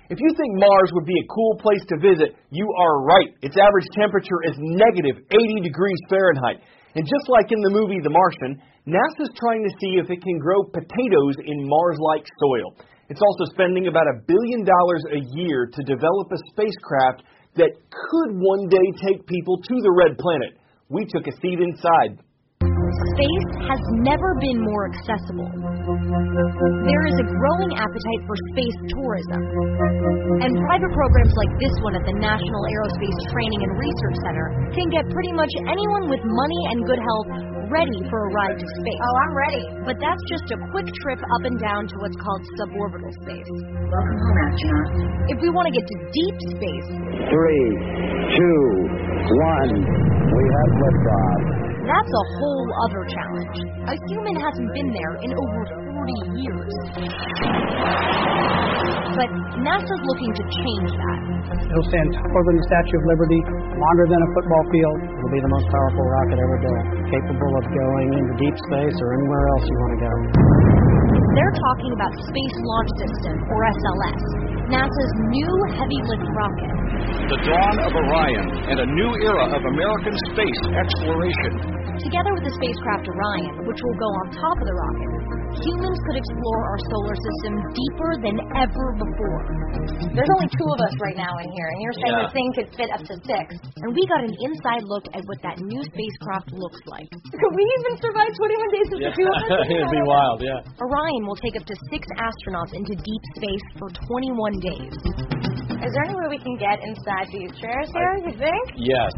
If you think Mars would be a cool place to visit, you are right. Its average temperature is negative 80 degrees Fahrenheit. And just like in the movie The Martian, NASA's trying to see if it can grow potatoes in Mars-like soil. It's also spending about $1 billion a year to develop a spacecraft that could one day take people to the red planet. We took a seat inside. Space has never been more accessible. There is a growing appetite for space tourism. And private programs like this one at the National Aerospace Training and Research Center can get pretty much anyone with money and good health ready for a ride to space. Oh, I'm ready. But that's just a quick trip up and down to what's called suborbital space. Welcome home, astronaut. If we want to get to deep space, 3, 2, 1, we have liftoff. that's a whole other challenge. A human hasn't been there in over 40 years. But NASA's looking to change that. It'll stand taller than the Statue of Liberty, longer than a football field. It'll be the most powerful rocket ever built, capable of going into deep space or anywhere else you want to go. They're talking about Space Launch System, or SLS, NASA's new heavy-lift rocket. The dawn of Orion and a new era of American space exploration. Together with the spacecraft Orion, which will go on top of the rocket, humans could explore our solar system deeper than ever before. There's only 2 of us right now in here, and you're saying the thing could fit up to 6. And we got an inside look at what that new spacecraft looks like. Could we even survive 21 days with the 2 of us? It'd be wild, yeah. Orion will take up to 6 astronauts into deep space for 21 days. Is there any way we can get inside these chairs here, you think? Yes.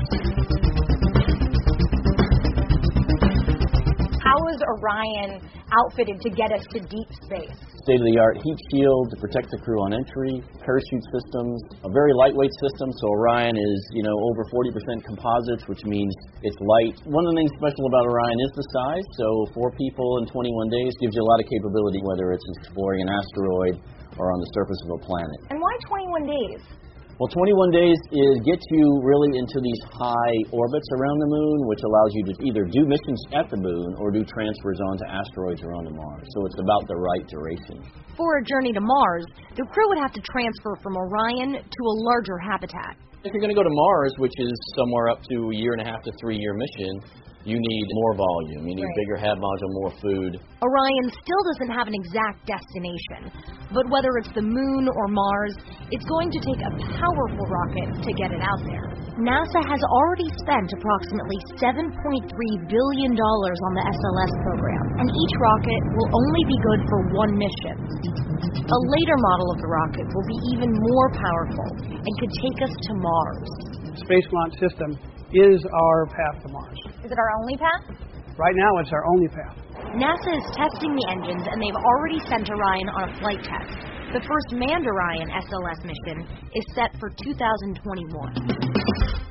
How is Orion outfitted to get us to deep space? State-of-the-art heat shield to protect the crew on entry, parachute systems, a very lightweight system. So Orion is, over 40% composites, which means it's light. One of the things special about Orion is the size. So 4 people in 21 days gives you a lot of capability, whether it's exploring an asteroid or on the surface of a planet. And why 21 days? Well, 21 days gets you really into these high orbits around the moon, which allows you to either do missions at the moon or do transfers onto asteroids or onto Mars. So it's about the right duration. For a journey to Mars, the crew would have to transfer from Orion to a larger habitat. If you're going to go to Mars, which is somewhere up to a 1.5 to 3 year mission, you need more volume. You need a bigger head module, more food. Orion still doesn't have an exact destination, but whether it's the moon or Mars, it's going to take a powerful rocket to get it out there. NASA has already spent approximately $7.3 billion on the SLS program, and each rocket will only be good for 1 mission. A later model of the rocket will be even more powerful and could take us to Mars. Space Launch System is our path to Mars. Is it our only path? Right now, it's our only path. NASA is testing the engines, and they've already sent Orion on a flight test. The first manned Orion SLS mission is set for 2021.